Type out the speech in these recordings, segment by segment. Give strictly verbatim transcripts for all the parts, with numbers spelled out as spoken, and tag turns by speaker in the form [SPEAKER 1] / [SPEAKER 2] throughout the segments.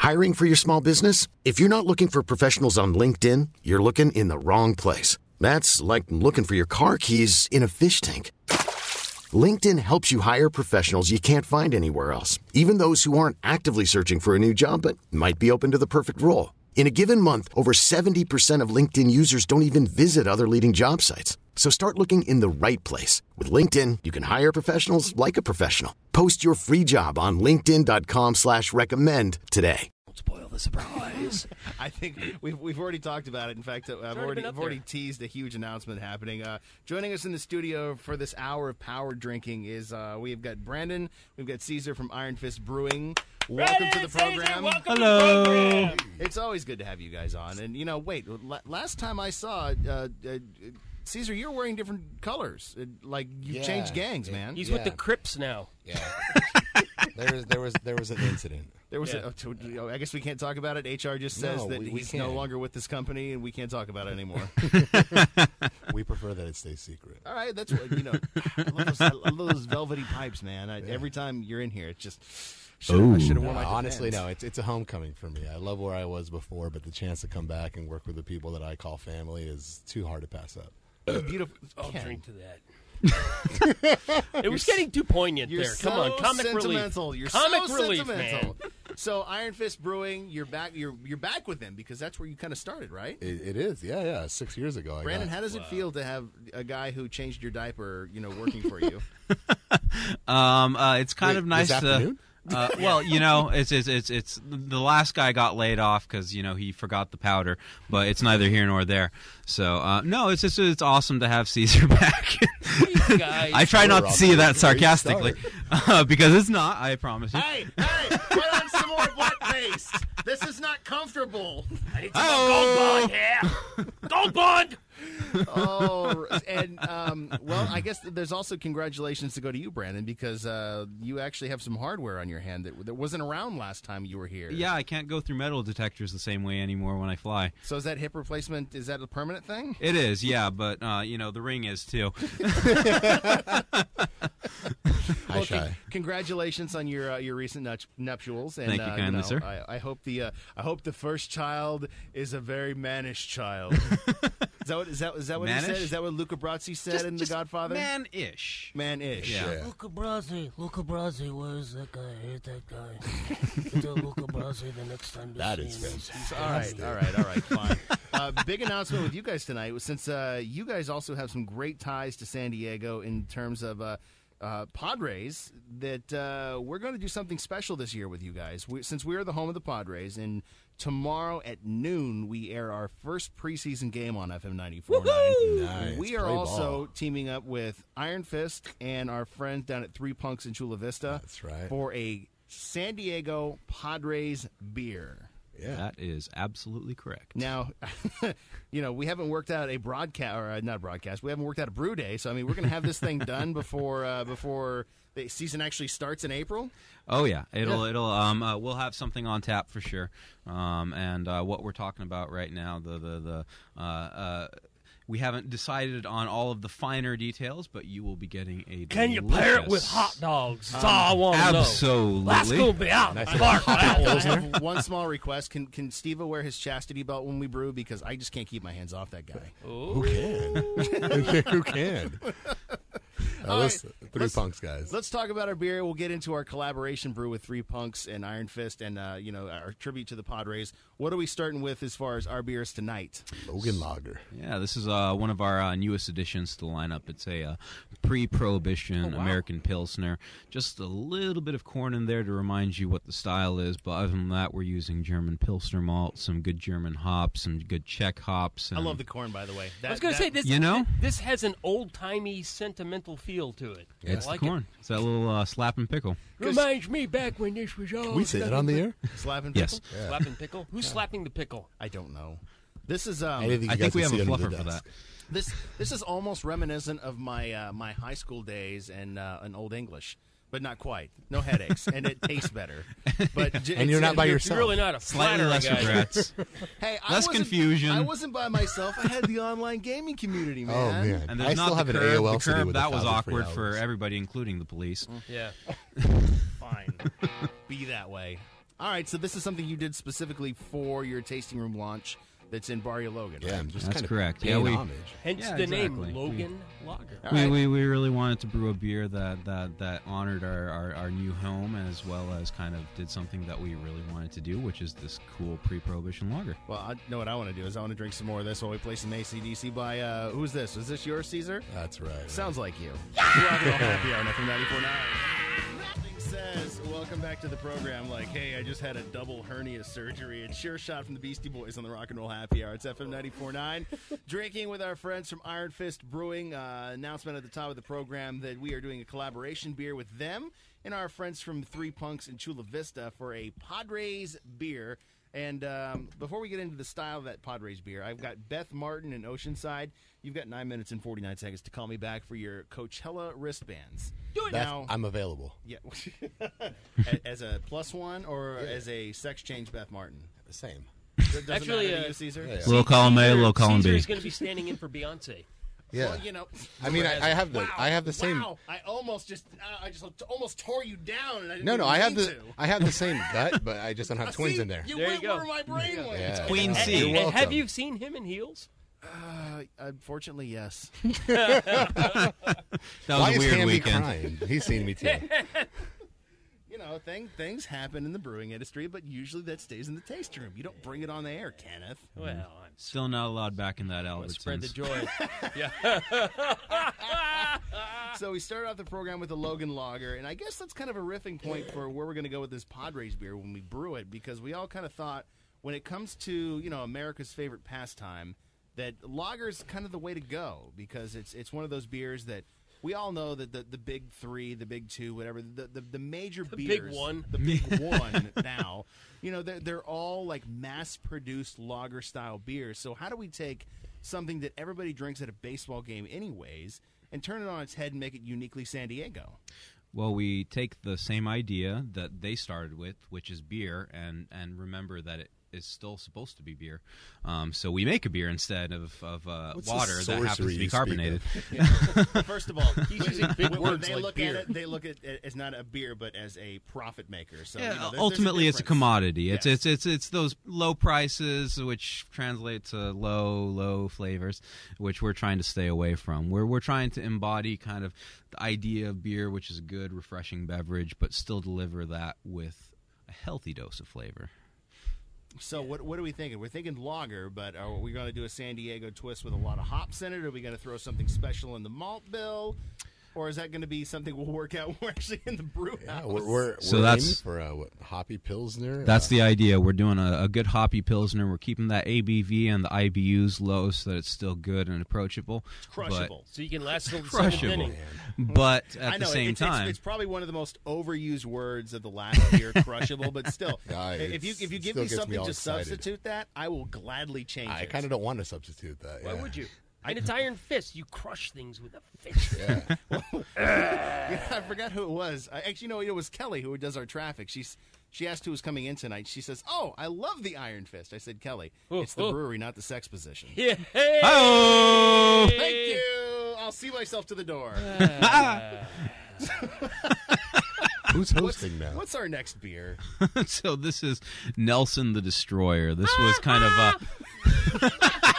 [SPEAKER 1] Hiring for your small business? If you're not looking for professionals on LinkedIn, you're looking in the wrong place. That's like looking for your car keys in a fish tank. LinkedIn helps you hire professionals you can't find anywhere else, even those who aren't actively searching for a new job but might be open to the perfect role. In a given month, over seventy percent of LinkedIn users don't even visit other leading job sites. So start looking in the right place. With LinkedIn, you can hire professionals like a professional. Post your free job on linkedin.com slash recommend today.
[SPEAKER 2] Don't spoil the surprise.
[SPEAKER 3] I think we've we've already talked about it. In fact, I've already, I've already teased a huge announcement happening. Uh, joining us in the studio for this hour of power drinking is uh, we've got Brandon, we've got Caesar from Iron Fist Brewing. Welcome
[SPEAKER 2] Brandon,
[SPEAKER 3] to the program.
[SPEAKER 2] Caesar, welcome
[SPEAKER 4] Hello.
[SPEAKER 2] To the program.
[SPEAKER 3] It's always good to have you guys on. And, you know, wait, la- last time I saw uh, uh, Caesar, you're wearing different colors. Uh, like, you've
[SPEAKER 5] Yeah.
[SPEAKER 3] changed gangs, man.
[SPEAKER 2] He's
[SPEAKER 5] Yeah.
[SPEAKER 2] with the Crips now.
[SPEAKER 5] Yeah. there was there was there was an incident.
[SPEAKER 3] There was,
[SPEAKER 2] Yeah.
[SPEAKER 3] a, oh, to- you know, I guess we can't talk about it. H R just says
[SPEAKER 5] No,
[SPEAKER 3] that
[SPEAKER 5] we- we
[SPEAKER 3] he's no
[SPEAKER 5] can't.
[SPEAKER 3] longer with this company, and we can't talk about it anymore.
[SPEAKER 5] We prefer that it stays secret.
[SPEAKER 3] All right, that's what, you know, I love those, I love those velvety pipes, man. I, every time you're in here, it's just, should've, I should have
[SPEAKER 5] No,
[SPEAKER 3] worn my
[SPEAKER 5] honestly,
[SPEAKER 3] Depends.
[SPEAKER 5] no. It's it's a homecoming for me. I love where I was before, but the chance to come back and work with the people that I call family is too hard to pass up.
[SPEAKER 3] Beautiful.
[SPEAKER 2] I'll
[SPEAKER 3] Ken,
[SPEAKER 2] drink to that. It was getting too poignant
[SPEAKER 3] You're
[SPEAKER 2] there.
[SPEAKER 3] so
[SPEAKER 2] Come on, comic
[SPEAKER 3] sentimental.
[SPEAKER 2] relief.
[SPEAKER 3] You're
[SPEAKER 2] comic
[SPEAKER 3] so
[SPEAKER 2] relief,
[SPEAKER 3] sentimental.
[SPEAKER 2] man.
[SPEAKER 3] So Iron Fist Brewing, you're back. You're you're back with them because that's where you kind of started, right?
[SPEAKER 5] It, it is, yeah, yeah. Six years ago, I
[SPEAKER 3] Brandon,
[SPEAKER 5] got-
[SPEAKER 3] how does it feel to have a guy who changed your diaper, you know, working for you?
[SPEAKER 4] Um, uh, it's kind
[SPEAKER 5] Wait,
[SPEAKER 4] of nice
[SPEAKER 5] this
[SPEAKER 4] to.
[SPEAKER 5] afternoon?
[SPEAKER 4] Uh, well, you know, it's it's it's, it's the last guy got laid off because you know he forgot the powder, but it's neither here nor there. So uh, no, it's just it's awesome to have Caesar back.
[SPEAKER 2] These guys.
[SPEAKER 4] I try not to see that
[SPEAKER 5] Great start.
[SPEAKER 4] sarcastically uh, because it's not. I promise you.
[SPEAKER 3] Hey, hey, put on some more butt paste. This is not comfortable.
[SPEAKER 2] I need some more gold bond here. Gold bond.
[SPEAKER 3] Oh, and um, well, I guess there's also congratulations to go to you, Brandon, because uh, you actually have some hardware on your hand that, that wasn't around last time you were here.
[SPEAKER 4] Yeah, I can't go through metal detectors the same way anymore when I fly.
[SPEAKER 3] So is that hip replacement? Is that a permanent thing?
[SPEAKER 4] It is, yeah, but uh, you know the ring is too.
[SPEAKER 5] Hi,
[SPEAKER 3] Well,
[SPEAKER 5] Shy.
[SPEAKER 3] con- congratulations on your uh, your recent nup- nuptials. And,
[SPEAKER 4] Thank you
[SPEAKER 3] uh,
[SPEAKER 4] kindly,
[SPEAKER 3] know,
[SPEAKER 4] sir.
[SPEAKER 3] I, I hope the uh, I hope the first child is a very mannish child. is that what is that is that what he
[SPEAKER 4] Mannish?
[SPEAKER 3] said? Is that what Luca Brasi said
[SPEAKER 4] Just-
[SPEAKER 3] in The
[SPEAKER 4] just
[SPEAKER 3] Godfather?
[SPEAKER 4] man-ish.
[SPEAKER 3] Man-ish.
[SPEAKER 4] Yeah.
[SPEAKER 5] Yeah.
[SPEAKER 6] Luca Brasi, Luca Brasi, where's that guy? Here's that guy. Tell Luca Brasi the next time you
[SPEAKER 5] That
[SPEAKER 6] see
[SPEAKER 5] is
[SPEAKER 6] him.
[SPEAKER 5] fantastic.
[SPEAKER 3] All right, all right, all right, fine. Uh, big announcement with you guys tonight, since uh, you guys also have some great ties to San Diego in terms of uh, uh, Padres, that uh, we're going to do something special this year with you guys. We, since we are the home of the Padres, and tomorrow at noon we air our first preseason game on F M ninety-four point nine.
[SPEAKER 5] Nice.
[SPEAKER 3] We are
[SPEAKER 5] Play
[SPEAKER 3] also
[SPEAKER 5] ball.
[SPEAKER 3] teaming up with Iron Fist and our friends down at Three Punks in Chula Vista.
[SPEAKER 5] That's right.
[SPEAKER 3] For a San Diego Padres beer.
[SPEAKER 5] Yeah.
[SPEAKER 4] That is absolutely correct.
[SPEAKER 3] Now, you know, we haven't worked out a broadcast, or uh, not a broadcast. We haven't worked out a brew day. So, I mean, we're going to have this thing done before uh, before the season actually starts in April.
[SPEAKER 4] Oh yeah, it'll it'll um uh, we'll have something on tap for sure. Um and uh, what we're talking about right now, the the the uh uh. We haven't decided on all of the finer details, but you will be getting a
[SPEAKER 2] Can you pair it with
[SPEAKER 4] delicious-
[SPEAKER 2] hot dogs? That's all I want to know.
[SPEAKER 4] Absolutely.
[SPEAKER 2] That's going to be out.
[SPEAKER 5] Nice
[SPEAKER 2] Mark that
[SPEAKER 3] I
[SPEAKER 2] one.
[SPEAKER 3] have one small request. Can can Steve wear his chastity belt when we brew? Because I just can't keep my hands off that guy.
[SPEAKER 5] Who can? Who can? Uh,
[SPEAKER 3] All
[SPEAKER 5] let's-
[SPEAKER 3] right,
[SPEAKER 5] Three
[SPEAKER 3] let's-
[SPEAKER 5] punks, guys.
[SPEAKER 3] Let's talk about our beer. We'll get into our collaboration brew with Three Punks and Iron Fist, and uh, you know, our tribute to the Padres. What are we starting with as far as our beers tonight?
[SPEAKER 5] Logan Lager.
[SPEAKER 4] Yeah, this is uh, one of our uh, newest additions to the lineup. It's a uh, pre-prohibition
[SPEAKER 3] Oh, wow.
[SPEAKER 4] American Pilsner. Just a little bit of corn in there to remind you what the style is, but other than that, we're using German Pilsner malt, some good German hops, some good Czech hops.
[SPEAKER 3] I
[SPEAKER 4] and-
[SPEAKER 3] love the corn, by the way. That,
[SPEAKER 2] I was going to
[SPEAKER 3] that-
[SPEAKER 2] say, this,
[SPEAKER 4] You know?
[SPEAKER 2] this has an old-timey, sentimental feel to it.
[SPEAKER 4] It's
[SPEAKER 2] I like
[SPEAKER 4] the corn. It's that little uh, slap and pickle.
[SPEAKER 2] It. Reminds me back when this was all...
[SPEAKER 5] Can we say that on the air?
[SPEAKER 3] slapping
[SPEAKER 4] Yes.
[SPEAKER 3] pickle?
[SPEAKER 2] Slapping pickle? Who's slapping the pickle?
[SPEAKER 3] I don't know. This is um.
[SPEAKER 5] Anything you
[SPEAKER 4] I
[SPEAKER 5] guys
[SPEAKER 4] think we
[SPEAKER 5] can
[SPEAKER 4] have a
[SPEAKER 5] see under
[SPEAKER 4] fluffer
[SPEAKER 5] the
[SPEAKER 4] for that.
[SPEAKER 5] desk.
[SPEAKER 3] This this is almost reminiscent of my uh, my high school days and uh, an old English, but not quite. No headaches, and it tastes better. But j-
[SPEAKER 5] And you're
[SPEAKER 3] it's-
[SPEAKER 5] not by
[SPEAKER 3] you're-
[SPEAKER 5] yourself.
[SPEAKER 2] You're really not a
[SPEAKER 4] Slightly
[SPEAKER 2] flatterer,
[SPEAKER 4] less
[SPEAKER 2] guy.
[SPEAKER 4] regrets.
[SPEAKER 3] Hey, I
[SPEAKER 4] Less
[SPEAKER 3] wasn't-
[SPEAKER 4] confusion.
[SPEAKER 3] I wasn't by myself. I had the online gaming community, man.
[SPEAKER 5] Oh, man.
[SPEAKER 4] And
[SPEAKER 5] I
[SPEAKER 4] there's
[SPEAKER 5] still
[SPEAKER 4] not
[SPEAKER 5] have
[SPEAKER 4] the
[SPEAKER 5] an
[SPEAKER 4] curb.
[SPEAKER 5] A O L
[SPEAKER 4] the
[SPEAKER 5] city
[SPEAKER 4] curb,
[SPEAKER 5] with a
[SPEAKER 4] that was
[SPEAKER 5] thousand free
[SPEAKER 4] awkward for
[SPEAKER 5] hours.
[SPEAKER 4] everybody, including the police.
[SPEAKER 2] Yeah.
[SPEAKER 3] Fine. Be that way. All right, so this is something you did specifically for your tasting room launch that's in Barrio Logan.
[SPEAKER 5] Yeah,
[SPEAKER 3] right?
[SPEAKER 5] I'm just
[SPEAKER 4] That's
[SPEAKER 5] kind of
[SPEAKER 4] correct.
[SPEAKER 5] paying
[SPEAKER 4] Yeah, we-
[SPEAKER 5] homage.
[SPEAKER 2] Hence
[SPEAKER 4] Yeah,
[SPEAKER 2] the
[SPEAKER 4] exactly.
[SPEAKER 2] name Logan Lager.
[SPEAKER 3] All
[SPEAKER 4] We,
[SPEAKER 3] right.
[SPEAKER 4] we we really wanted to brew a beer that that, that honored our, our, our new home, as well as kind of did something that we really wanted to do, which is this cool pre-prohibition lager.
[SPEAKER 3] Well, I know what I want to do is I want to drink some more of this while we play some A C D C by, uh, who's this? Is this yours, Caesar?
[SPEAKER 5] That's right.
[SPEAKER 3] Sounds like you. Rock and Roll Happy Hour on F M ninety-four point nine. Nothing says, welcome back to the program, like, hey, I just had a double hernia surgery. It's Sure Shot from the Beastie Boys on the Rock and Roll Happy Hour. It's F M ninety-four point nine. Drinking with our friends from Iron Fist Brewing. Uh, announcement at the top of the program that we are doing a collaboration beer with them and our friends from Three Punks in Chula Vista for a Padres beer. And um, before we get into the style of that Padres beer, I've got Beth Martin in Oceanside. You've got nine minutes and forty-nine seconds to call me back for your Coachella wristbands.
[SPEAKER 2] Do it
[SPEAKER 5] Beth,
[SPEAKER 3] now.
[SPEAKER 5] I'm available.
[SPEAKER 3] Yeah, as a plus one or as a sex change, Beth Martin.
[SPEAKER 5] The same.
[SPEAKER 3] Doesn't
[SPEAKER 2] Actually,
[SPEAKER 3] matter to
[SPEAKER 2] uh,
[SPEAKER 3] you, Caesar.
[SPEAKER 5] Yeah, yeah.
[SPEAKER 4] Little column A, little column
[SPEAKER 2] Caesar
[SPEAKER 4] B.
[SPEAKER 2] is going to be standing in for Beyonce.
[SPEAKER 5] Yeah.
[SPEAKER 3] Well, you know,
[SPEAKER 5] I mean, I, I have the
[SPEAKER 3] wow,
[SPEAKER 5] I have the same.
[SPEAKER 3] Wow, I almost just uh, I just almost tore you down. And I didn't
[SPEAKER 5] No, no,
[SPEAKER 3] even
[SPEAKER 5] I have
[SPEAKER 3] mean
[SPEAKER 5] the
[SPEAKER 3] to.
[SPEAKER 5] I have the same gut, but I just don't
[SPEAKER 3] Uh,
[SPEAKER 5] have twins
[SPEAKER 3] see,
[SPEAKER 5] in there.
[SPEAKER 3] You
[SPEAKER 2] There
[SPEAKER 3] went
[SPEAKER 2] you go.
[SPEAKER 3] where my brain went.
[SPEAKER 5] Yeah.
[SPEAKER 4] Queen
[SPEAKER 5] Uh,
[SPEAKER 4] C.
[SPEAKER 5] You're
[SPEAKER 2] And have
[SPEAKER 5] welcome.
[SPEAKER 2] you seen him in heels?
[SPEAKER 3] Uh, unfortunately, yes.
[SPEAKER 4] That was
[SPEAKER 5] Why
[SPEAKER 4] a
[SPEAKER 5] is
[SPEAKER 4] weird
[SPEAKER 5] Hamby
[SPEAKER 4] weekend.
[SPEAKER 5] crying? He's seen me too.
[SPEAKER 3] You know, thing, things happen in the brewing industry, but usually that stays in the taste room. You don't bring it on the air, Kenneth.
[SPEAKER 2] Well, I'm
[SPEAKER 4] Still not allowed back in that
[SPEAKER 2] going to spread the
[SPEAKER 4] Albertsons.
[SPEAKER 2] joy. yeah.
[SPEAKER 3] So we started off the program with a Logan Lager, and I guess that's kind of a riffing point for where we're going to go with this Padres beer when we brew it, because we all kind of thought when it comes to, you know, America's favorite pastime, that lager's kind of the way to go, because it's it's one of those beers that we all know that the, the big three, the big two, whatever, the the, the major
[SPEAKER 2] The
[SPEAKER 3] beers.
[SPEAKER 2] big one.
[SPEAKER 3] The big one now. You know, they're, they're all like mass-produced lager-style beers. So how do we take something that everybody drinks at a baseball game anyways and turn it on its head and make it uniquely San Diego?
[SPEAKER 4] Well, we take the same idea that they started with, which is beer, and, and remember that it is still supposed to be beer. Um, so we make a beer instead of, of uh,
[SPEAKER 5] What's the
[SPEAKER 4] water that
[SPEAKER 5] sorcery
[SPEAKER 4] happens to
[SPEAKER 5] you
[SPEAKER 4] be
[SPEAKER 5] speak
[SPEAKER 4] carbonated.
[SPEAKER 3] First of all,
[SPEAKER 2] He's using big
[SPEAKER 3] when
[SPEAKER 2] words
[SPEAKER 3] they
[SPEAKER 2] like
[SPEAKER 3] look
[SPEAKER 2] beer.
[SPEAKER 3] at it, they look at it as not a beer, but as a profit maker. So
[SPEAKER 4] Yeah,
[SPEAKER 3] you know, there- there's
[SPEAKER 4] ultimately, it's a
[SPEAKER 3] difference.
[SPEAKER 4] commodity. It's
[SPEAKER 3] Yes.
[SPEAKER 4] it's it's it's those low prices, which translate to low low flavors, which we're trying to stay away from. We're we're trying to embody kind of the idea of beer, which is a good, refreshing beverage, but still deliver that with a healthy dose of flavor.
[SPEAKER 3] So what what are we thinking? We're thinking lager, but are we going to do a San Diego twist with a lot of hops in it? Are we going to throw something special in the malt bill? Or is that going to be something we'll work out when we're actually in the brew house?
[SPEAKER 5] Yeah, we're we're,
[SPEAKER 4] So
[SPEAKER 5] we're
[SPEAKER 4] that's-
[SPEAKER 5] aiming for a what, hoppy pilsner.
[SPEAKER 4] That's
[SPEAKER 5] uh,
[SPEAKER 4] the idea. We're doing a, a good hoppy pilsner. We're keeping that A B V and the I B Us low so that it's still good and approachable.
[SPEAKER 3] Crushable.
[SPEAKER 2] So you can last till the
[SPEAKER 4] Crushable.
[SPEAKER 2] seventh inning.
[SPEAKER 4] But, but at
[SPEAKER 3] I know
[SPEAKER 4] the same
[SPEAKER 3] it's, it's-
[SPEAKER 4] time,
[SPEAKER 3] it's, probably one of the most overused words of the last year, crushable. But still,
[SPEAKER 5] Yeah,
[SPEAKER 3] if you
[SPEAKER 5] it's-
[SPEAKER 3] if you
[SPEAKER 5] it
[SPEAKER 3] give
[SPEAKER 5] still
[SPEAKER 3] me
[SPEAKER 5] gets me
[SPEAKER 3] something
[SPEAKER 5] all
[SPEAKER 3] to
[SPEAKER 5] excited.
[SPEAKER 3] substitute that, I will gladly change
[SPEAKER 5] I
[SPEAKER 3] it.
[SPEAKER 5] kind of don't want to substitute that.
[SPEAKER 2] Why
[SPEAKER 5] yeah.
[SPEAKER 2] would you? And it's Iron Fist. You crush things with a fist.
[SPEAKER 5] Yeah.
[SPEAKER 3] Yeah, I forgot who it was. I actually know it was Kelly who does our traffic. She's she asked who was coming in tonight. She says, "Oh, I love the Iron Fist." I said, "Kelly,
[SPEAKER 2] Oh,
[SPEAKER 3] it's the
[SPEAKER 2] oh.
[SPEAKER 3] brewery, not the sex position."
[SPEAKER 2] Yeah.
[SPEAKER 4] Hi-oh!
[SPEAKER 3] Thank you. I'll see myself to the door.
[SPEAKER 5] Who's
[SPEAKER 3] What's,
[SPEAKER 5] hosting now?
[SPEAKER 3] what's our next beer?
[SPEAKER 4] So this is Nelson the Destroyer. This was kind of uh,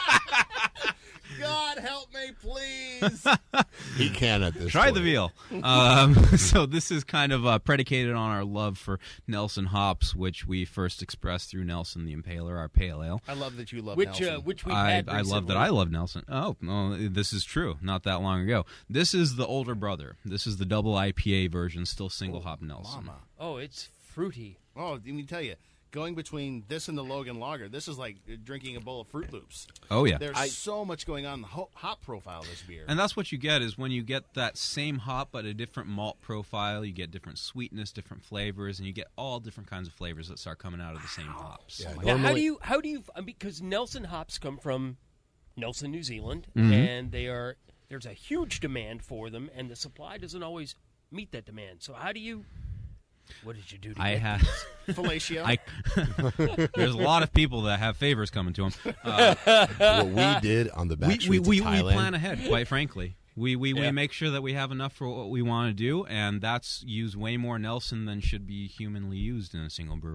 [SPEAKER 3] God help me, please.
[SPEAKER 5] He can at this.
[SPEAKER 4] try
[SPEAKER 5] point.
[SPEAKER 4] the veal. Um, so this is kind of uh, predicated on our love for Nelson hops, which we first expressed through Nelson the Impaler, our pale ale.
[SPEAKER 3] I love that you love
[SPEAKER 2] Which
[SPEAKER 3] Nelson.
[SPEAKER 2] uh, which we
[SPEAKER 4] I,
[SPEAKER 2] had
[SPEAKER 4] I love that
[SPEAKER 2] recently.
[SPEAKER 4] I love Nelson. Oh, no, this is true. Not that long ago. This is the older brother. This is the double I P A version, still single hop Nelson.
[SPEAKER 3] Mama.
[SPEAKER 2] Oh, it's fruity.
[SPEAKER 3] Oh, let me tell you, going between this and the Logan Lager, this is like drinking a bowl of Fruit Loops.
[SPEAKER 4] Oh yeah.
[SPEAKER 3] There's so much going on in the ho- hop profile of this beer.
[SPEAKER 4] And that's what you get is when you get that same hop but a different malt profile, you get different sweetness, different flavors, and you get all different kinds of flavors that start coming out of the same hops.
[SPEAKER 5] Yeah,
[SPEAKER 2] Now, how
[SPEAKER 5] normally-
[SPEAKER 2] do you how do you I mean, because Nelson hops come from Nelson, New Zealand,
[SPEAKER 4] Mm-hmm.
[SPEAKER 2] and they are there's a huge demand for them, and the supply doesn't always meet that demand. So how do you? What did you do? To
[SPEAKER 4] I
[SPEAKER 2] get
[SPEAKER 4] have,
[SPEAKER 3] Fellatio.
[SPEAKER 4] I, there's a lot of people that have favors coming to them. Uh,
[SPEAKER 5] what we did on the back
[SPEAKER 4] we, we,
[SPEAKER 5] streets
[SPEAKER 4] we,
[SPEAKER 5] of
[SPEAKER 4] we
[SPEAKER 5] Thailand.
[SPEAKER 4] plan ahead, quite frankly. We we,
[SPEAKER 2] Yeah.
[SPEAKER 4] we make sure that we have enough for what we want to do, and that's use way more Nelson than should be humanly used in a single brewery.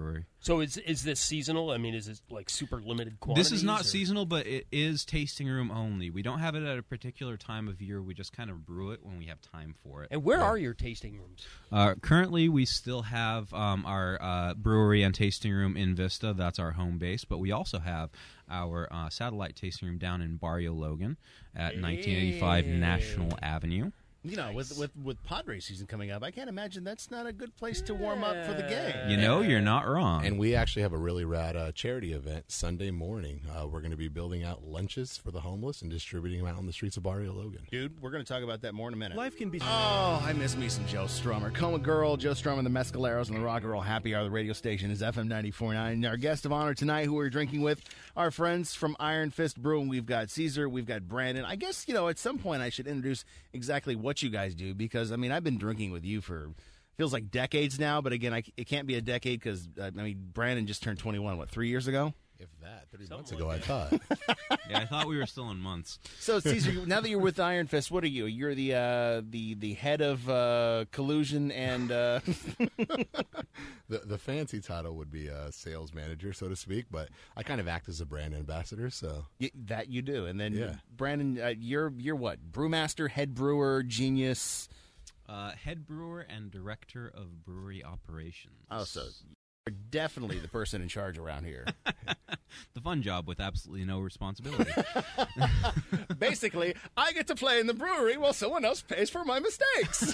[SPEAKER 2] So is is this seasonal? I mean, is it like super limited quantities?
[SPEAKER 4] This is not
[SPEAKER 2] or?
[SPEAKER 4] seasonal, but it is tasting room only. We don't have it at a particular time of year. We just kind of brew it when we have time for it.
[SPEAKER 2] And where are your tasting rooms?
[SPEAKER 4] Uh, currently, we still have um, our uh, brewery and tasting room in Vista. That's our home base. But we also have our uh, satellite tasting room down in Barrio Logan at nineteen eighty-five National Avenue.
[SPEAKER 3] You know,
[SPEAKER 2] Nice.
[SPEAKER 3] with, with with Padres season coming up, I can't imagine that's not a good place to warm up for the game.
[SPEAKER 4] You know, you're not wrong.
[SPEAKER 5] And we actually have a really rad uh, charity event Sunday morning. Uh, we're going to be building out lunches for the homeless and distributing them out on the streets of Barrio Logan.
[SPEAKER 3] Dude, we're going to talk about that more in a minute.
[SPEAKER 7] Life can be.
[SPEAKER 3] Oh, I miss me some Joe Strummer. Coma Girl, Joe Strummer, the Mescaleros, and the Rock and Roll Happy Hour. The radio station is F M ninety-four point nine. Our guest of honor tonight, who we're drinking with, our friends from Iron Fist Brewing. We've got Caesar, we've got Brandon. I guess, you know, at some point I should introduce exactly what you guys do, because, I mean, I've been drinking with you for, feels like decades now, but again, I, it can't be a decade because, uh, I mean, Brandon just turned twenty-one, what, three years ago?
[SPEAKER 5] If that, three
[SPEAKER 2] Something
[SPEAKER 5] months
[SPEAKER 2] like
[SPEAKER 5] ago, I
[SPEAKER 2] that.
[SPEAKER 5] thought.
[SPEAKER 4] Yeah, I thought we were still in months.
[SPEAKER 3] So, Caesar, now that you're with Iron Fist, what are you? You're the uh, the the head of uh, collusion and uh...
[SPEAKER 5] the the fancy title would be a sales manager, so to speak, but I kind of act as a brand ambassador. So
[SPEAKER 3] y- that you do. And then,
[SPEAKER 5] Yeah.
[SPEAKER 3] Brandon, uh, you're you're what? Brewmaster, head brewer, genius.
[SPEAKER 4] Uh, head brewer and director of brewery operations.
[SPEAKER 3] Oh, so you're definitely the person in charge around here.
[SPEAKER 4] The fun job with absolutely no responsibility.
[SPEAKER 3] Basically, I get to play in the brewery while someone else pays for my mistakes.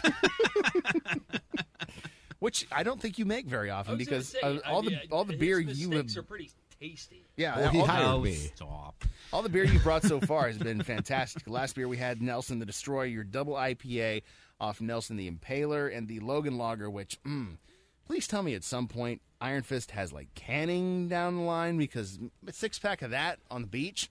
[SPEAKER 3] Which I don't think you make very
[SPEAKER 2] I
[SPEAKER 3] often
[SPEAKER 2] was gonna
[SPEAKER 3] because
[SPEAKER 2] say,
[SPEAKER 3] uh, all
[SPEAKER 2] I
[SPEAKER 3] the
[SPEAKER 2] mean,
[SPEAKER 3] all the
[SPEAKER 2] his
[SPEAKER 3] beer you have,
[SPEAKER 2] mistakes are pretty tasty.
[SPEAKER 3] yeah,
[SPEAKER 5] Well, he
[SPEAKER 3] all,
[SPEAKER 5] hired
[SPEAKER 4] Oh,
[SPEAKER 5] me.
[SPEAKER 4] stop.
[SPEAKER 3] all the beer you've brought so far has been fantastic. The last beer we had, Nelson the Destroyer, your double I P A off Nelson the Impaler, and the Logan Lager, which, mm, please tell me at some point Iron Fist has like canning down the line, because a six pack of that on the beach.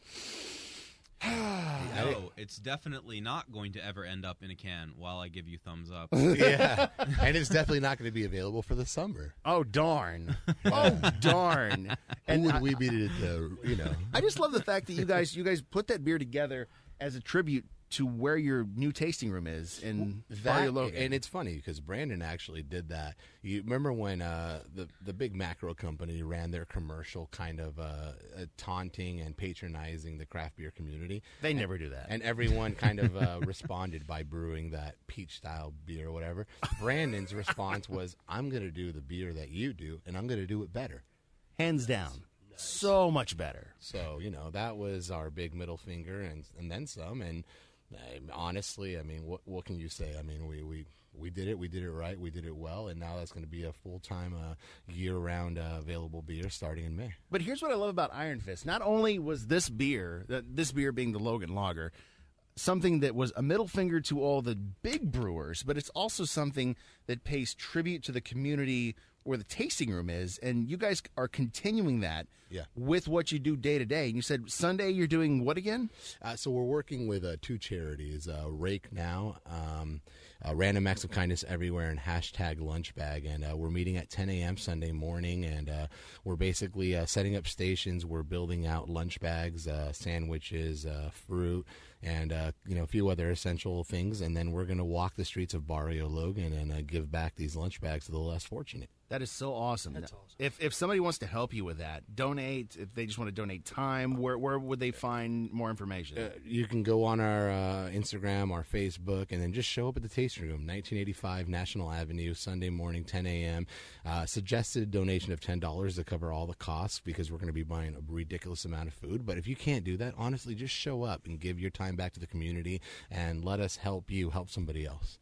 [SPEAKER 4] No, it's definitely not going to ever end up in a can while I give you thumbs up.
[SPEAKER 5] yeah, and it's definitely not going to be available for the summer.
[SPEAKER 3] Oh darn! Oh darn!
[SPEAKER 5] And
[SPEAKER 3] And
[SPEAKER 5] would
[SPEAKER 3] I,
[SPEAKER 5] we be to, to, you know?
[SPEAKER 3] I just love the fact that you guys you guys put that beer together as a tribute to where your new tasting room is in Barrio
[SPEAKER 5] That,
[SPEAKER 3] Logan.
[SPEAKER 5] and it's funny because Brandon actually did that. You remember when uh, the the big macro company ran their commercial, kind of uh, uh, taunting and patronizing the craft beer community?
[SPEAKER 3] They never do that.
[SPEAKER 5] And everyone kind of uh, responded by brewing that peach style beer or whatever. Brandon's response was, "I'm going to do the beer that you do, and I'm going to do it better."
[SPEAKER 3] Hands down. So much better.
[SPEAKER 5] So, you know, that was our big middle finger and and then some. And uh, honestly, I mean, what what can you say? I mean, we, we, we did it. We did it right. We did it well. And now that's going to be a full-time, uh, year-round uh, available beer starting in May.
[SPEAKER 3] But here's what I love about Iron Fist. Not only was this beer, th- this beer being the Logan Lager, something that was a middle finger to all the big brewers, but it's also something that pays tribute to the community where the tasting room is, and you guys are continuing that
[SPEAKER 5] Yeah.
[SPEAKER 3] with what you do day to day. And you said Sunday you're doing what again?
[SPEAKER 5] Uh, so we're working with uh, two charities, uh, Rake Now, um, uh, Random Acts of Kindness Everywhere, and hashtag Lunch Bag. And uh, we're meeting at ten a.m. Sunday morning, and uh, we're basically uh, setting up stations. We're building out lunch bags, uh, sandwiches, uh, fruit, and uh, you know, a few other essential things. And then we're going to walk the streets of Barrio Logan and uh, give back these lunch bags to the less fortunate.
[SPEAKER 3] That is so awesome.
[SPEAKER 2] That's awesome.
[SPEAKER 3] If if somebody wants to help you with that, donate. If they just want to donate time, where where would they find more information?
[SPEAKER 5] Uh, you can go on our uh, Instagram, our Facebook, and then just show up at the tasting room, nineteen eighty-five National Avenue, Sunday morning, ten a.m. Uh, suggested donation of ten dollars to cover all the costs because we're going to be buying a ridiculous amount of food. But if you can't do that, honestly, just show up and give your time back to the community and let us help you help somebody else.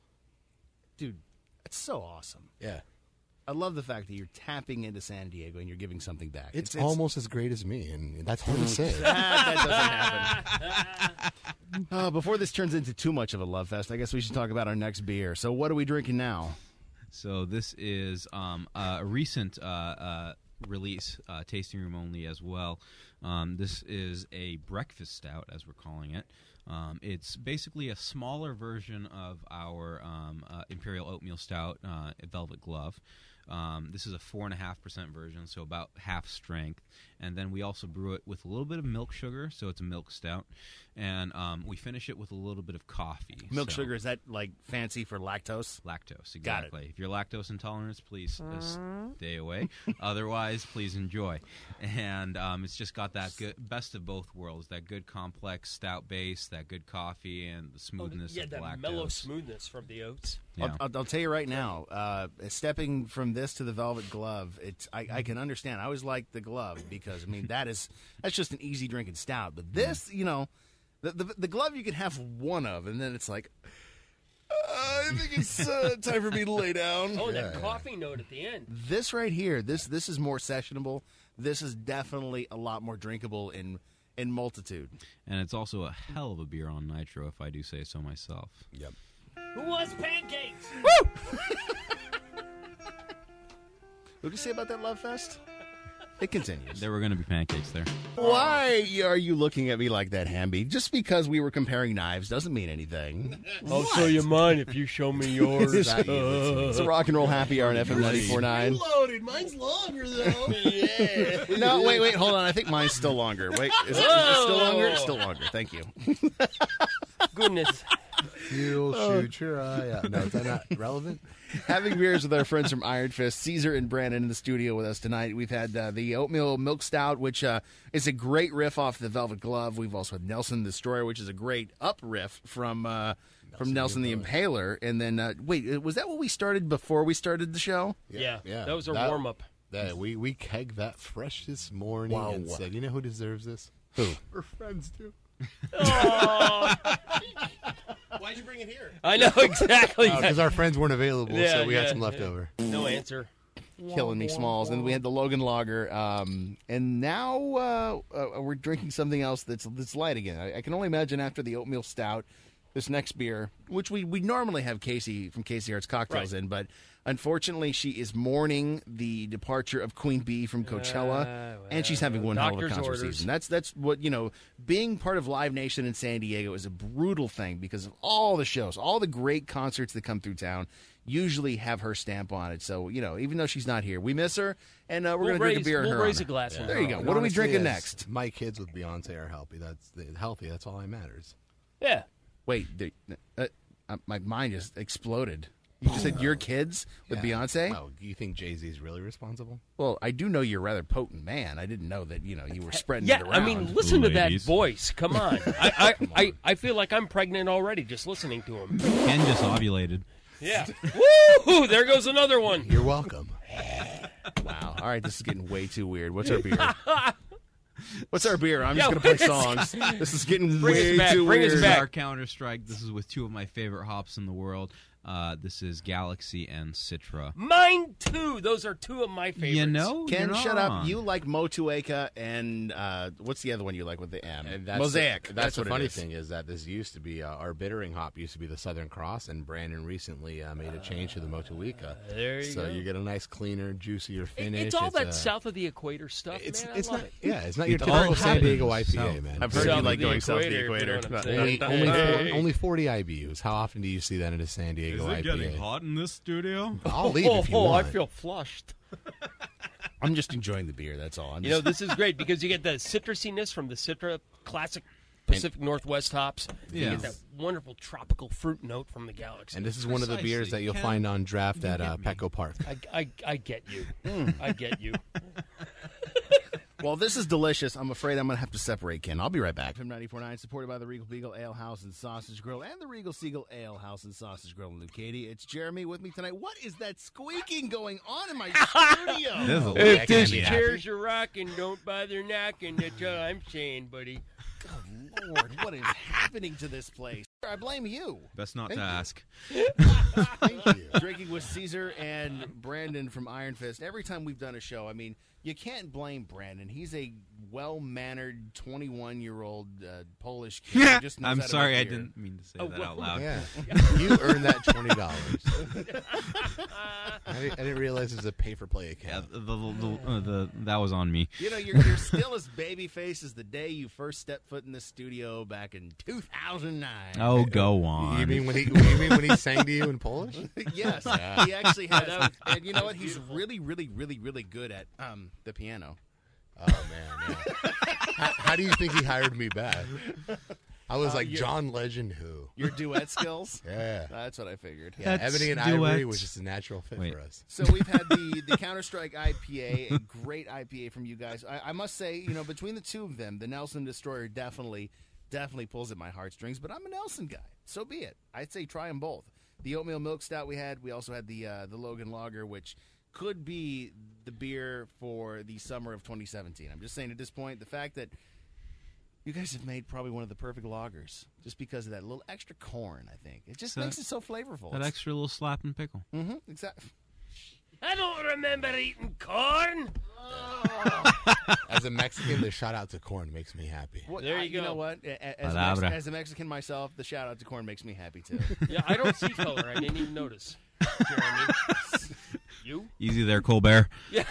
[SPEAKER 3] Dude, that's so awesome.
[SPEAKER 5] Yeah.
[SPEAKER 3] I love the fact that you're tapping into San Diego and you're giving something back.
[SPEAKER 5] It's, almost as great as me, and that's hard to say.
[SPEAKER 3] that doesn't happen. Uh, before this turns into too much of a love fest, I guess we should talk about our next beer. So what are we drinking now?
[SPEAKER 4] So this is um, a recent uh, uh, release, uh, tasting room only as well. Um, this is a breakfast stout, as we're calling it. Um, it's basically a smaller version of our um, uh, Imperial Oatmeal Stout, uh, Velvet Glove. Um, this is a four and a half percent version, so about half strength. And then we also brew it with a little bit of milk sugar, so it's a milk stout. And um, we finish it with a little bit of coffee.
[SPEAKER 3] Milk
[SPEAKER 4] so
[SPEAKER 3] sugar, is that like fancy for lactose?
[SPEAKER 4] Lactose, exactly.
[SPEAKER 3] Got it.
[SPEAKER 4] If you're lactose intolerant, please uh, stay away. Otherwise, please enjoy. And um, it's just got that good best of both worlds, that good complex stout base, that good coffee, and the smoothness
[SPEAKER 2] yeah,
[SPEAKER 4] of
[SPEAKER 2] that
[SPEAKER 4] lactose.
[SPEAKER 2] mellow smoothness from the oats.
[SPEAKER 4] Yeah.
[SPEAKER 3] I'll, I'll, I'll tell you right now, uh, stepping from this to the Velvet Glove, it's I, I can understand. I always like the Glove because, I mean, that is that's just an easy drinking stout. But this, you know, the, the, the Glove you can have one of, and then it's like, uh, I think it's uh, time for me to lay down.
[SPEAKER 2] Oh, that coffee note at the end.
[SPEAKER 3] This right here, this this is more sessionable. This is definitely a lot more drinkable in in multitude.
[SPEAKER 4] And it's also a hell of a beer on nitro, if I do say so myself.
[SPEAKER 5] Yep.
[SPEAKER 2] Who wants pancakes?
[SPEAKER 3] What did you say about that Love Fest? It continues.
[SPEAKER 4] There were going to be pancakes there.
[SPEAKER 3] Why are you looking at me like that, Hamby? Just because we were comparing knives doesn't mean anything.
[SPEAKER 2] I'll show you mine if you show me yours.
[SPEAKER 3] It's a rock and roll happy hour on F M ninety-four point nine.
[SPEAKER 7] Loaded. Mine's longer though. Yeah.
[SPEAKER 3] No, wait, wait, hold on. I think mine's still longer. Wait, is it, is it still longer? It's still longer. Thank you.
[SPEAKER 2] Goodness.
[SPEAKER 5] You'll shoot your eye out. No, is that not relevant?
[SPEAKER 3] Having beers with our friends from Iron Fist, Caesar and Brandon in the studio with us tonight. We've had uh, the Oatmeal Milk Stout, which uh, is a great riff off the Velvet Glove. We've also had Nelson the Destroyer, which is a great up riff from uh, from Nelson the Impaler. And then, uh, wait, was that what we started before we started the show?
[SPEAKER 2] Yeah,
[SPEAKER 5] yeah.
[SPEAKER 2] that was a
[SPEAKER 5] That-
[SPEAKER 2] warm-up.
[SPEAKER 5] That we we kegged that fresh this morning
[SPEAKER 3] Wow.
[SPEAKER 5] and said, you know who deserves this?
[SPEAKER 3] Who?
[SPEAKER 5] We're friends too.
[SPEAKER 2] Oh,
[SPEAKER 7] Why'd you bring it here?
[SPEAKER 2] I know exactly.
[SPEAKER 5] Because our friends weren't available,
[SPEAKER 2] Yeah,
[SPEAKER 5] so we had
[SPEAKER 2] yeah,
[SPEAKER 5] some
[SPEAKER 2] yeah.
[SPEAKER 5] left over.
[SPEAKER 2] No answer.
[SPEAKER 3] Killing me, Smalls. And we had the Logan Lager. Um, and now uh, uh, we're drinking something else that's that's light again. I, I can only imagine after the Oatmeal Stout, this next beer, which we, we normally have Casey from Casey Arts Cocktails
[SPEAKER 2] Right.
[SPEAKER 3] in, but unfortunately she is mourning the departure of Queen Bee from Coachella,
[SPEAKER 2] Uh,
[SPEAKER 3] and she's having one hell of a
[SPEAKER 2] doctor's
[SPEAKER 3] concert
[SPEAKER 2] orders.
[SPEAKER 3] season. That's that's what, you know, being part of Live Nation in San Diego is a brutal thing because of all the shows, all the great concerts that come through town usually have her stamp on it. So, you know, even though she's not here, we miss her, and uh, we're
[SPEAKER 2] We'll
[SPEAKER 3] going to drink a
[SPEAKER 2] raise-
[SPEAKER 3] beer in
[SPEAKER 2] we'll
[SPEAKER 3] her
[SPEAKER 2] raise
[SPEAKER 3] honor.
[SPEAKER 2] a glass in
[SPEAKER 3] There
[SPEAKER 2] her
[SPEAKER 3] you go.
[SPEAKER 2] honor.
[SPEAKER 3] What are we
[SPEAKER 5] Honestly,
[SPEAKER 3] drinking
[SPEAKER 5] as
[SPEAKER 3] next?
[SPEAKER 5] My kids with Beyonce are healthy. That's healthy. That's all that matters.
[SPEAKER 2] Yeah.
[SPEAKER 3] Wait, the, uh, uh, my mind just exploded. You just said your kids with
[SPEAKER 5] Yeah.
[SPEAKER 3] Beyonce?
[SPEAKER 5] Oh, you think Jay-Z's really responsible?
[SPEAKER 3] Well, I do know you're a rather potent man. I didn't know that, you know, you were spreading
[SPEAKER 2] Yeah,
[SPEAKER 3] it
[SPEAKER 2] I
[SPEAKER 3] around.
[SPEAKER 2] mean, listen to that
[SPEAKER 4] Ladies.
[SPEAKER 2] voice. Come on. I, I, I, I feel like I'm pregnant already just listening to him.
[SPEAKER 4] Ken just ovulated.
[SPEAKER 2] Yeah. Woo! There goes another one.
[SPEAKER 5] You're welcome.
[SPEAKER 3] Wow. All right, this is getting way too weird. What's our beer? What's our beer? I'm just
[SPEAKER 2] Yeah,
[SPEAKER 3] going to play
[SPEAKER 2] what is-
[SPEAKER 3] songs. This is getting
[SPEAKER 2] Bring us
[SPEAKER 3] way
[SPEAKER 2] back,
[SPEAKER 3] too
[SPEAKER 2] bring us
[SPEAKER 3] weird.
[SPEAKER 2] back.
[SPEAKER 4] Our Counter Strike. This is with two of my favorite hops in the world. Uh, this is Galaxy and Citra.
[SPEAKER 2] Mine too. Those are two of my favorites.
[SPEAKER 4] You know,
[SPEAKER 3] Ken,
[SPEAKER 4] you're
[SPEAKER 3] shut
[SPEAKER 4] not.
[SPEAKER 3] up. You like Motueka and uh, what's the other one you like with the M?
[SPEAKER 5] And that's
[SPEAKER 3] Mosaic.
[SPEAKER 5] The,
[SPEAKER 3] that's
[SPEAKER 5] that's, the
[SPEAKER 3] what
[SPEAKER 5] funny
[SPEAKER 3] it is.
[SPEAKER 5] thing is that this used to be uh, our bittering hop used to be the Southern Cross, and Brandon recently uh, made a change to the Motueka.
[SPEAKER 2] There you
[SPEAKER 5] so
[SPEAKER 2] go.
[SPEAKER 5] you get a nice, cleaner, juicier
[SPEAKER 2] It-
[SPEAKER 5] finish.
[SPEAKER 2] it's all that
[SPEAKER 5] uh,
[SPEAKER 2] south of the equator stuff,
[SPEAKER 5] It's
[SPEAKER 2] man. I
[SPEAKER 5] it's
[SPEAKER 2] love
[SPEAKER 5] not
[SPEAKER 2] it.
[SPEAKER 5] yeah it's not your
[SPEAKER 4] It
[SPEAKER 5] typical
[SPEAKER 4] all
[SPEAKER 5] San Diego I
[SPEAKER 4] happens
[SPEAKER 5] P A,
[SPEAKER 4] south.
[SPEAKER 5] man.
[SPEAKER 3] I've heard
[SPEAKER 2] South
[SPEAKER 3] you
[SPEAKER 2] of
[SPEAKER 3] like
[SPEAKER 2] the
[SPEAKER 3] going south of the
[SPEAKER 2] equator, if you
[SPEAKER 3] equator.
[SPEAKER 2] know what I'm saying.
[SPEAKER 5] only only,
[SPEAKER 2] Hey.
[SPEAKER 5] four, only forty I B Us. How often do you see that in a San Diego I P A?
[SPEAKER 4] hot in this studio?
[SPEAKER 5] I'll leave
[SPEAKER 2] Oh,
[SPEAKER 5] if you
[SPEAKER 2] oh,
[SPEAKER 5] want.
[SPEAKER 2] I feel flushed.
[SPEAKER 3] I'm just enjoying the beer. That's all. I'm
[SPEAKER 2] You know,
[SPEAKER 3] just,
[SPEAKER 2] this is great because you get the citrusiness from the Citra classic Pacific Northwest hops. You
[SPEAKER 4] Yeah.
[SPEAKER 2] get that wonderful tropical fruit note from the Galaxy.
[SPEAKER 5] And this is one of the
[SPEAKER 4] Precisely.
[SPEAKER 5] beers that you'll
[SPEAKER 4] Ken,
[SPEAKER 5] find on draft
[SPEAKER 4] you
[SPEAKER 5] at uh,
[SPEAKER 4] get me.
[SPEAKER 5] Petco Park.
[SPEAKER 2] I, I, I get you. I get you.
[SPEAKER 3] Well, this is delicious. I'm afraid I'm going to have to separate Ken. I'll be right back. F M ninety-four point nine, supported by the Regal Beagle Ale House and Sausage Grill and the Regal Seagull Ale House and Sausage Grill in New Katy. It's Jeremy with me tonight. What is that squeaking going on in my studio?
[SPEAKER 4] There's a
[SPEAKER 2] If
[SPEAKER 4] lot
[SPEAKER 2] this
[SPEAKER 4] to be
[SPEAKER 2] chair's a rocking, don't bother knocking. That's all I'm saying, buddy.
[SPEAKER 3] Lord, what is happening to this place? I blame you.
[SPEAKER 4] Best not
[SPEAKER 3] Thank
[SPEAKER 4] to
[SPEAKER 3] you.
[SPEAKER 4] ask.
[SPEAKER 3] Thank you. Drinking with Caesar and Brandon from Iron Fist. Every time we've done a show, I mean, you can't blame Brandon. He's a well-mannered twenty-one-year-old uh, Polish kid. who just knows
[SPEAKER 4] I'm
[SPEAKER 3] how to
[SPEAKER 4] sorry, I
[SPEAKER 3] make beer.
[SPEAKER 4] didn't mean to say
[SPEAKER 2] Oh,
[SPEAKER 4] that
[SPEAKER 2] well,
[SPEAKER 4] out loud.
[SPEAKER 5] Yeah, you earned that twenty dollars. I, didn't- I didn't realize it was a pay-for-play
[SPEAKER 4] Yeah,
[SPEAKER 5] account.
[SPEAKER 4] the, the, the, uh, the, that was on me.
[SPEAKER 3] You know, you're, you're still as baby-faced as the day you first stepped foot in the studio back in two thousand nine.
[SPEAKER 4] Oh, go on.
[SPEAKER 5] You mean when he? You mean when he sang to you in Polish?
[SPEAKER 3] Yes,
[SPEAKER 5] Yeah.
[SPEAKER 3] he actually has.
[SPEAKER 2] That was-
[SPEAKER 3] And you know what? He's really, really, really, really good at um, the piano.
[SPEAKER 5] Oh man, yeah. how, how do you think he hired me back? I was like
[SPEAKER 3] you're-
[SPEAKER 5] John Legend, who?
[SPEAKER 3] Your duet skills?
[SPEAKER 5] Yeah,
[SPEAKER 3] That's what I figured.
[SPEAKER 5] yeah.
[SPEAKER 4] That's
[SPEAKER 5] Ebony and
[SPEAKER 4] duet.
[SPEAKER 5] Ivory was just a natural fit
[SPEAKER 4] Wait.
[SPEAKER 5] for us.
[SPEAKER 3] So we've had the, the Counter-Strike I P A, a great I P A from you guys. I, I must say, you know, between the two of them, the Nelson Destroyer definitely, definitely pulls at my heartstrings, but I'm a Nelson guy. So be it. I'd say try them both. The Oatmeal Milk Stout we had, we also had the uh, the Logan Lager, which could be the beer for the summer of twenty seventeen. I'm just saying at this point, the fact that you guys have made probably one of the perfect lagers just because of that little extra corn, I think. It just
[SPEAKER 4] So
[SPEAKER 3] makes it so flavorful.
[SPEAKER 4] That extra little slap and pickle.
[SPEAKER 3] Mm-hmm, exactly.
[SPEAKER 2] I don't remember eating corn.
[SPEAKER 5] As a Mexican, the shout out to corn makes me happy.
[SPEAKER 3] Well,
[SPEAKER 2] There
[SPEAKER 3] I-
[SPEAKER 2] you
[SPEAKER 3] You
[SPEAKER 2] go.
[SPEAKER 3] know what? A- a- As a,
[SPEAKER 4] Palabra.
[SPEAKER 3] Mex- as a Mexican myself, the shout out to corn makes me happy too.
[SPEAKER 2] Yeah, I don't see color. I didn't even notice. Jeremy. You?
[SPEAKER 4] Easy there, Colbert.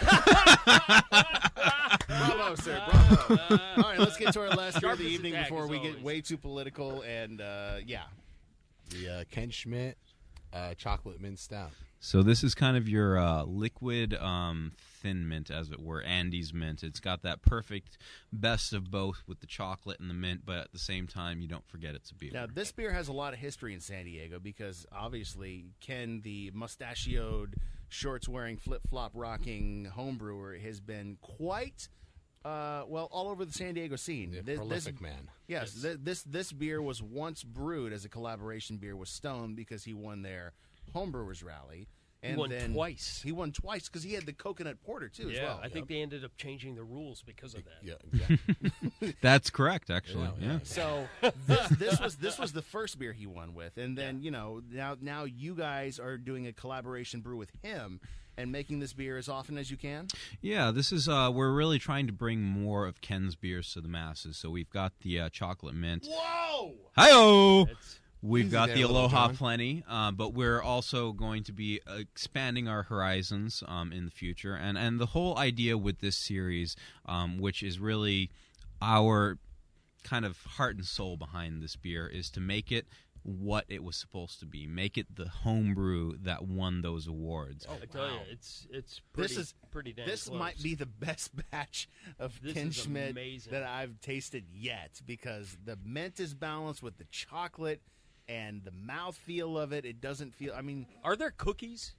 [SPEAKER 3] Bravo, sir. Bravo. All right, let's get to our last beer of the
[SPEAKER 2] Sharpest
[SPEAKER 3] evening
[SPEAKER 2] attack,
[SPEAKER 3] before
[SPEAKER 2] as
[SPEAKER 3] we get
[SPEAKER 2] always.
[SPEAKER 3] way too political. And uh, yeah,
[SPEAKER 5] The uh, Ken Schmidt uh, chocolate mint stout.
[SPEAKER 4] So this is kind of your uh, liquid um, thin mint, as it were, Andes mint. It's got that perfect best of both with the chocolate and the mint, but at the same time, you don't forget it's a beer.
[SPEAKER 3] now this beer has a lot of history in San Diego because obviously Ken, the mustachioed, shorts-wearing, flip-flop rocking homebrewer, has been quite uh, well all over the San Diego scene.
[SPEAKER 5] The
[SPEAKER 3] This-
[SPEAKER 5] prolific
[SPEAKER 3] this,
[SPEAKER 5] man.
[SPEAKER 3] Yes, th- this this beer was once brewed as a collaboration beer with Stone because he won their homebrewers rally. And
[SPEAKER 2] won
[SPEAKER 3] then
[SPEAKER 2] twice.
[SPEAKER 3] He won twice because he had the coconut porter too. as
[SPEAKER 2] Yeah,
[SPEAKER 3] well.
[SPEAKER 2] I think they ended up changing the rules because of that.
[SPEAKER 5] Yeah, yeah.
[SPEAKER 4] That's correct, actually.
[SPEAKER 5] Yeah,
[SPEAKER 4] Yeah.
[SPEAKER 5] yeah.
[SPEAKER 3] So this, this was this was the first beer he won with, and then you know now now you guys are doing a collaboration brew with him and making this beer as often as you can.
[SPEAKER 4] Yeah, this is uh, we're really trying to bring more of Ken's beers to the masses. So we've got the uh, chocolate mint.
[SPEAKER 3] Whoa!
[SPEAKER 4] Hi-oh!
[SPEAKER 2] That's,
[SPEAKER 4] We've
[SPEAKER 5] Easy
[SPEAKER 4] got
[SPEAKER 5] there,
[SPEAKER 4] the
[SPEAKER 5] Little
[SPEAKER 4] Aloha
[SPEAKER 5] John.
[SPEAKER 4] Plenty, uh, but we're also going to be expanding our horizons um, in the future. And, and the whole idea with this series, um, which is really our kind of heart and soul behind this beer, is to make it what it was supposed to be. Make it the homebrew that won those awards.
[SPEAKER 2] I tell
[SPEAKER 3] wow.
[SPEAKER 2] you, it's it's pretty,
[SPEAKER 3] This is
[SPEAKER 2] pretty damn
[SPEAKER 3] This
[SPEAKER 2] close.
[SPEAKER 3] might be the best batch of
[SPEAKER 2] This
[SPEAKER 3] Ken
[SPEAKER 2] is
[SPEAKER 3] Schmidt
[SPEAKER 2] amazing.
[SPEAKER 3] that I've tasted yet because the mint is balanced with the chocolate and the mouthfeel of it. It doesn't feel. I mean,
[SPEAKER 2] Are there cookies?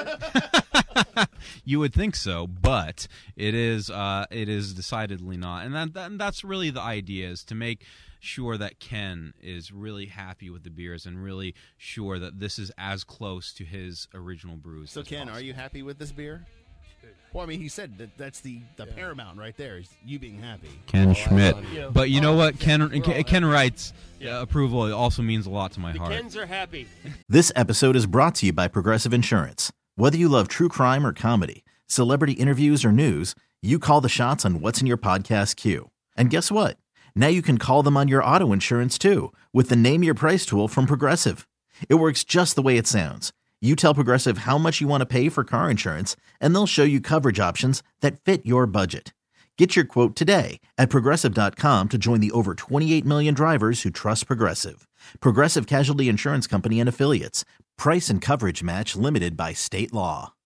[SPEAKER 4] You would think so, but it is uh, it is decidedly not, and that, that that's really the idea, is to make sure that Ken is really happy with the beers and really sure that this is as close to his original brews.
[SPEAKER 3] so
[SPEAKER 4] as
[SPEAKER 3] Ken, are
[SPEAKER 4] possible.
[SPEAKER 3] you happy with this beer? Well, I mean, he said that that's the, the paramount right there is you being happy.
[SPEAKER 4] Ken
[SPEAKER 5] Well,
[SPEAKER 4] Schmidt?
[SPEAKER 5] that's
[SPEAKER 2] on you.
[SPEAKER 4] But you know what, Ken
[SPEAKER 2] all
[SPEAKER 4] Ken, Ken writes uh, approval. It also means a lot to my
[SPEAKER 2] The
[SPEAKER 4] heart.
[SPEAKER 2] Kens are happy.
[SPEAKER 8] This episode is brought to you by Progressive Insurance. Whether you love true crime or comedy, celebrity interviews or news, you call the shots on what's in your podcast queue. And guess what? Now you can call them on your auto insurance too with the Name Your Price tool from Progressive. It works just the way it sounds. You tell Progressive how much you want to pay for car insurance, and they'll show you coverage options that fit your budget. Get your quote today at Progressive dot com to join the over twenty-eight million drivers who trust Progressive. Progressive Casualty Insurance Company and Affiliates. Price and coverage match limited by state law.